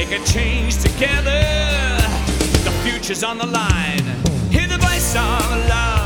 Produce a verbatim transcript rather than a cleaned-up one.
make a change together. The future's on the line. Hear the voice of love.